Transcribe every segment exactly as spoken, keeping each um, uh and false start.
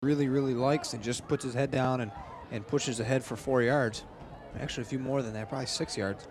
really, really likes and just puts his head down and, and pushes ahead for four yards. Actually, a few more than that, probably six yards.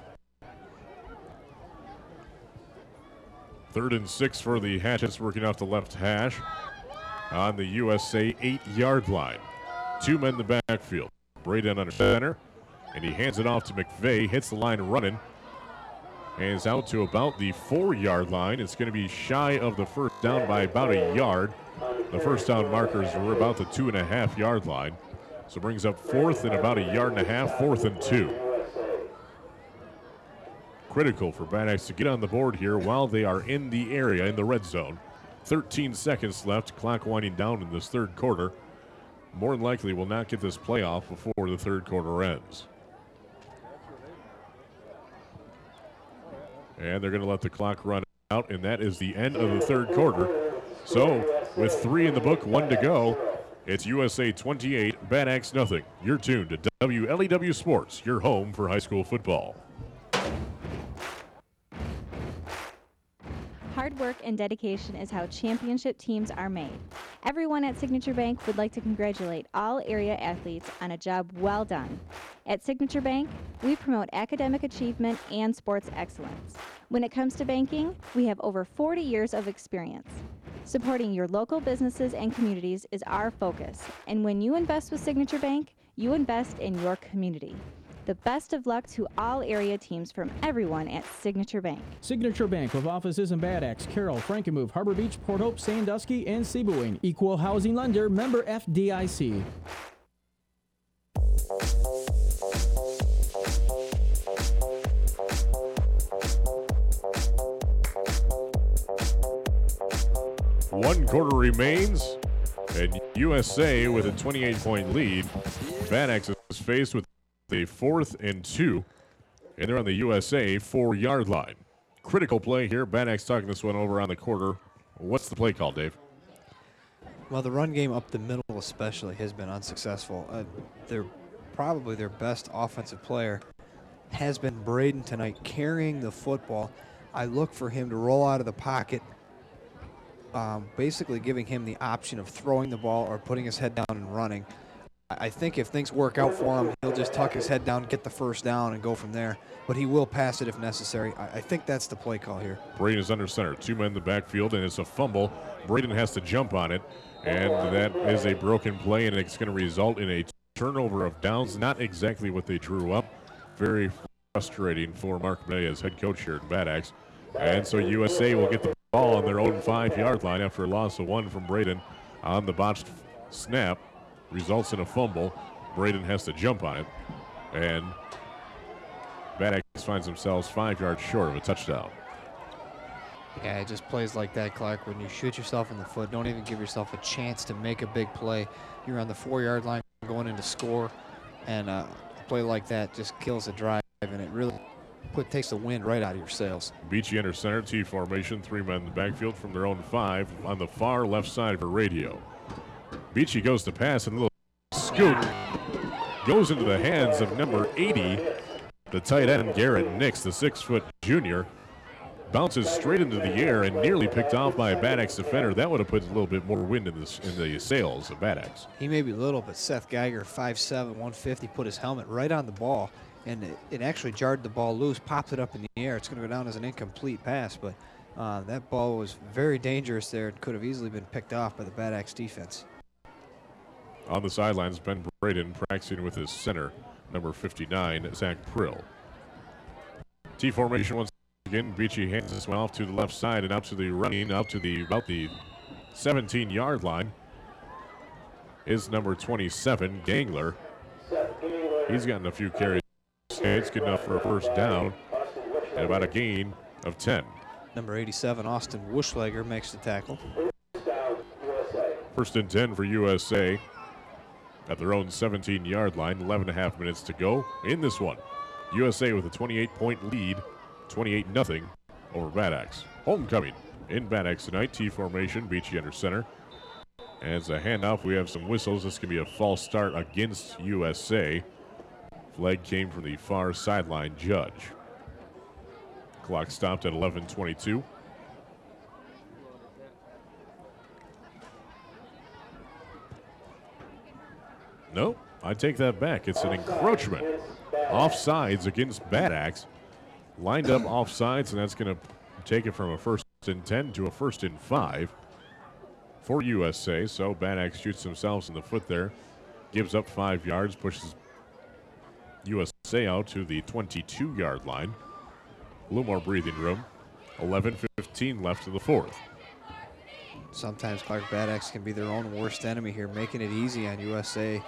Third and six for the Hatchets, working off the left hash on the U S A eight-yard line. Two men in the backfield. Braden under center, and he hands it off to McVeigh, hits the line running, and is out to about the four-yard line. It's going to be shy of the first down by about a yard. The first down markers were about the two-and-a-half-yard line, so brings up fourth and about a yard and a half, fourth and two. Critical for Bad Axe to get on the board here while they are in the area in the red zone. thirteen seconds left, clock winding down in this third quarter. More than likely will not get this play off before the third quarter ends. And they're going to let the clock run out, and that is the end of the third quarter. So, with three in the book, one to go, it's U S A twenty-eight, Bad Axe nothing. You're tuned to W L E W Sports, your home for high school football. Hard work and dedication is how championship teams are made. Everyone at Signature Bank would like to congratulate all area athletes on a job well done. At Signature Bank, we promote academic achievement and sports excellence. When it comes to banking, we have over forty years of experience. Supporting your local businesses and communities is our focus, and when you invest with Signature Bank, you invest in your community. The best of luck to all area teams from everyone at Signature Bank. Signature Bank with offices in Bad Axe, Carroll, Frankenmuth, Harbor Beach, Port Hope, Sandusky, and Seaboing. Equal housing lender, member F D I C. One quarter remains, and U S A with a twenty-eight point lead. Bad Axe is faced with a fourth and two, and they're on the U S A four-yard line. Critical play here. Bad Axe talking this one over on the quarter. What's the play call, Dave? Well, the run game up the middle especially has been unsuccessful. Uh, they're probably their best offensive player has been Braden tonight, carrying the football. I look for him to roll out of the pocket, um, basically giving him the option of throwing the ball or putting his head down and running. I think if things work out for him, he'll just tuck his head down, get the first down, and go from there. But he will pass it if necessary. I, I think that's the play call here. Braden is under center. Two men in the backfield, and it's a fumble. Braden has to jump on it, and that is a broken play, and it's going to result in a turnover of downs. Not exactly what they drew up. Very frustrating for Mark Menez, head coach here at Bad Axe. And so U S A will get the ball on their own five-yard line after a loss of one from Braden on the botched snap. Results in a fumble. Braden has to jump on it, and Bad Axe finds themselves five yards short of a touchdown. Yeah, it just plays like that, Clark. When you shoot yourself in the foot, don't even give yourself a chance to make a big play. You're on the four-yard line going in to score, and uh, a play like that just kills a drive, and it really put, takes the wind right out of your sails. Beachy under center, T formation, three men in the backfield from their own five on the far left side for radio. Beachy goes to pass, and a little scoop goes into the hands of number eighty, the tight end, Garrett Nix, the six-foot junior. Bounces straight into the air and nearly picked off by a Bad Axe defender. That would have put a little bit more wind in, this, in the sails of Bad Axe. He may be little, but Seth Geiger, five seven, one fifty, put his helmet right on the ball, and it, it actually jarred the ball loose, popped it up in the air. It's going to go down as an incomplete pass, but uh, that ball was very dangerous there. It could have easily been picked off by the Bad Axe defense. On the sidelines, Ben Braden practicing with his center, number fifty-nine, Zach Prill. T formation once again. Beachy hands this one off to the left side and out to the running, out to the about the seventeen-yard line is number twenty-seven, Gangler. He's gotten a few carries. It's good enough for a first down and about a gain of ten. Number eighty-seven, Austin Wuschlager, makes the tackle. First and ten for U S A. At their own seventeen-yard line, eleven and a half minutes to go in this one. U S A with a twenty-eight point lead, twenty-eight nothing over Bad Axe. Homecoming in Bad Axe tonight, T formation, Beachy under center. As a handoff, we have some whistles. This could be a false start against U S A. Flag came from the far sideline judge. Clock stopped at eleven twenty-two. Nope, I take that back. It's an encroachment. Offsides against Bad Axe. Lined up offsides, and that's going to take it from a first and ten to a first and five for U S A. So Bad Axe shoots themselves in the foot there. Gives up five yards, pushes U S A out to the twenty-two-yard line. A little more breathing room. eleven fifteen left in the fourth. Sometimes Clark Bad Axe can be their own worst enemy here, making it easy on U S A.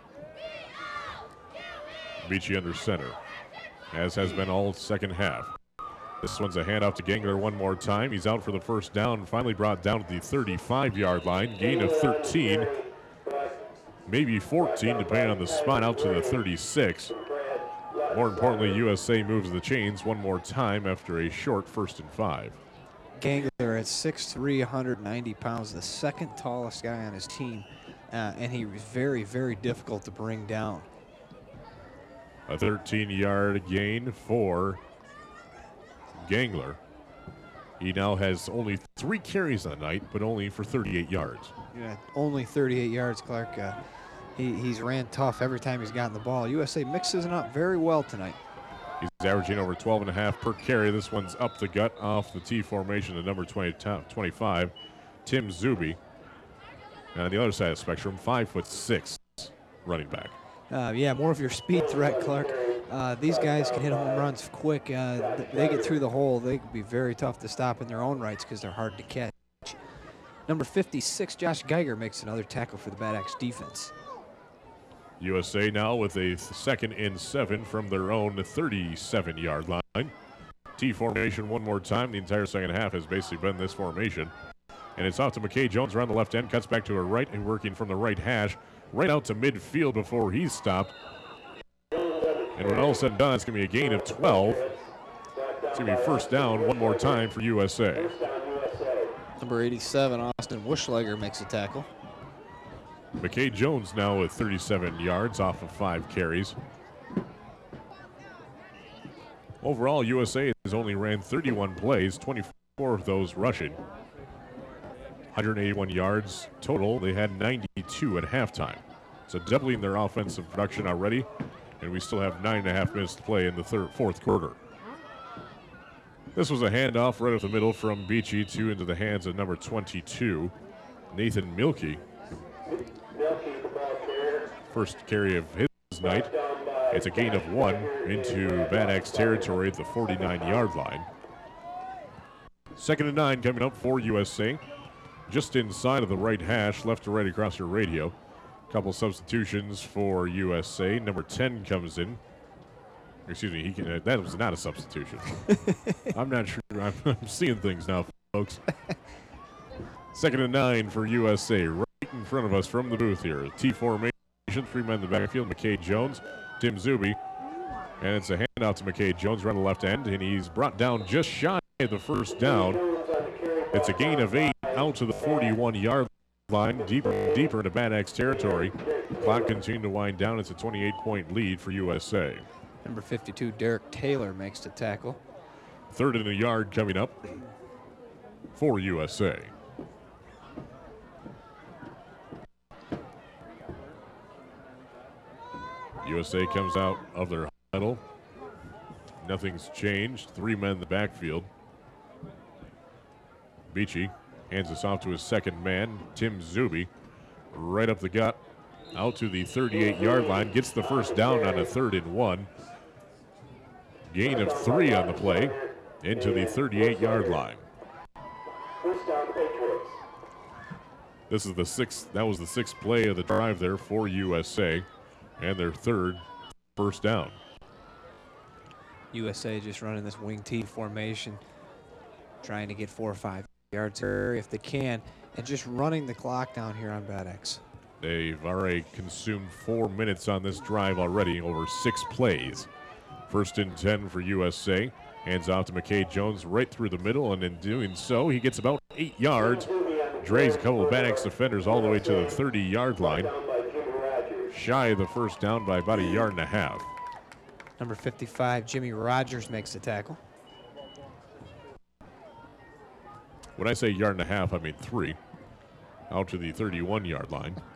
Beachy under center, as has been all second half. This one's a handoff to Gangler one more time. He's out for the first down, finally brought down to the thirty-five-yard line. Gain of thirteen, maybe fourteen, depending on the spot, out to the thirty-six. More importantly, U S A moves the chains one more time after a short first and five. Gangler at six three, one hundred ninety pounds, the second tallest guy on his team, uh, and he was very, very difficult to bring down. A thirteen-yard gain for Gangler. He now has only three carries on the night, but only for thirty-eight yards. Yeah, only thirty-eight yards, Clark. Uh, he, he's ran tough every time he's gotten the ball. U S A mixes it up very well tonight. He's averaging over twelve and a half per carry. This one's up the gut off the T formation, the number twenty, twenty-five, Tim Zuby. And on the other side of the spectrum, five foot six running back. Uh, yeah, more of your speed threat, Clark. Uh, these guys can hit home runs quick. Uh, th they get through the hole. They can be very tough to stop in their own rights because they're hard to catch. Number fifty-six, Josh Geiger, makes another tackle for the Bad Axe defense. U S A now with a second and seven from their own thirty-seven-yard line. T formation one more time. The entire second half has basically been this formation. And it's off to McKay Jones around the left end, cuts back to her right and working from the right hash, right out to midfield before he's stopped. And when all is said and done, it's going to be a gain of twelve. It's going to be first down one more time for U S A. Number eighty-seven, Austin Wuschlager, makes a tackle. McKay Jones now with thirty-seven yards off of five carries. Overall, U S A has only ran thirty-one plays, twenty-four of those rushing. one hundred eighty-one yards total. They had ninety-two at halftime. So doubling their offensive production already, and we still have nine and a half minutes to play in the third, fourth quarter. This was a handoff right up the middle from Beachy to into the hands of number twenty-two, Nathan Milkey. First carry of his night. It's a gain of one into Bad Axe territory at the forty-nine-yard line. Second and nine coming up for U S A. Just inside of the right hash, left to right across your radio. Couple substitutions for U S A. Number ten comes in. Excuse me, he can, uh, that was not a substitution. I'm not sure. I'm, I'm seeing things now, folks. Second and nine for U S A. Right in front of us from the booth here. T formation, three men in the backfield. McKay Jones, Tim Zuby. And it's a handout to McKay Jones around the left end, and he's brought down just shy of the first down. It's a gain of eight out to the forty-one-yard line, deeper, deeper into Bad Axe territory. Clock continuing to wind down. It's a twenty-eight point lead for U S A. Number fifty-two, Derek Taylor, makes the tackle. Third and a yard coming up for U S A. U S A comes out of their huddle. Nothing's changed. Three men in the backfield. Beachy hands us off to his second man, Tim Zuby. Right up the gut, out to the thirty-eight-yard line. Gets the first down on a third and one. Gain of three on the play into the thirty-eight-yard line. First down, Patriots. This is the sixth, that was the sixth play of the drive there for U S A, and their third first down. U S A just running this wing T formation, trying to get four or five yards here if they can, and just running the clock down here on Bad Axe. They've already consumed four minutes on this drive already, over six plays. First and ten for U S A. Hands off to McKay Jones right through the middle, and in doing so, he gets about eight yards. Drays a couple of Bad Axe defenders all the way to the thirty-yard line. Shy of the first down by about a yard and a half. Number fifty-five, Jimmy Rogers, makes the tackle. When I say yard and a half, I mean three. Out to the thirty-one-yard line.